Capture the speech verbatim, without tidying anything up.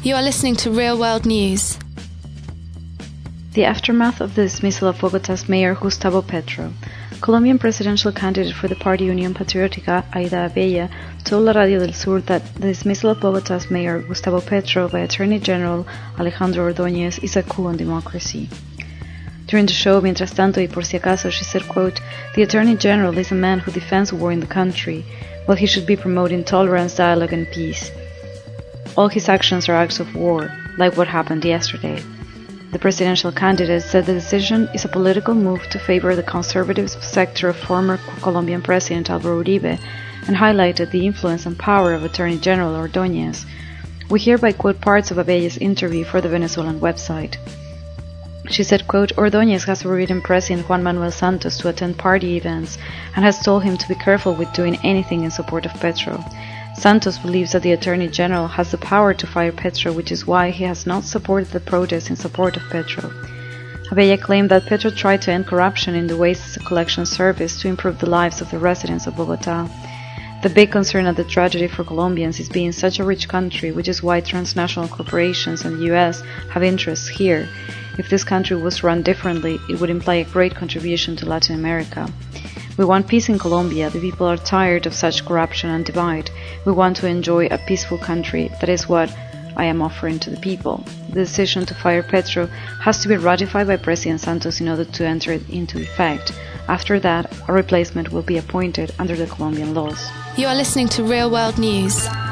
You are listening to Real World News. The aftermath of the dismissal of Bogotá's mayor Gustavo Petro. Colombian presidential candidate for the party Unión Patriótica, Aida Abella, told La Radio del Sur that the dismissal of Bogotá's mayor Gustavo Petro by Attorney General Alejandro Ordóñez is a coup on democracy. During the show, Mientras tanto y por si acaso, she said, quote, "The Attorney General is a man who defends war in the country, while he should be promoting tolerance, dialogue and peace. All his actions are acts of war, like what happened yesterday." The presidential candidate said the decision is a political move to favor the conservative sector of former Colombian President Álvaro Uribe and highlighted the influence and power of Attorney General Ordóñez. We hereby quote parts of Abella's interview for the Venezuelan website. She said, quote, "Ordóñez has forbidden President Juan Manuel Santos to attend party events and has told him to be careful with doing anything in support of Petro. Santos believes that the Attorney General has the power to fire Petro, which is why he has not supported the protests in support of Petro." Abella claimed that Petro tried to end corruption in the waste collection service to improve the lives of the residents of Bogotá. The big concern at the tragedy for Colombians is being such a rich country, which is why transnational corporations and the U S have interests here. If this country was run differently, it would imply a great contribution to Latin America. We want peace in Colombia. The people are tired of such corruption and divide. We want to enjoy a peaceful country. That is what I am offering to the people. The decision to fire Petro has to be ratified by President Santos in order to enter it into effect. After that, a replacement will be appointed under the Colombian laws. You are listening to Real World News.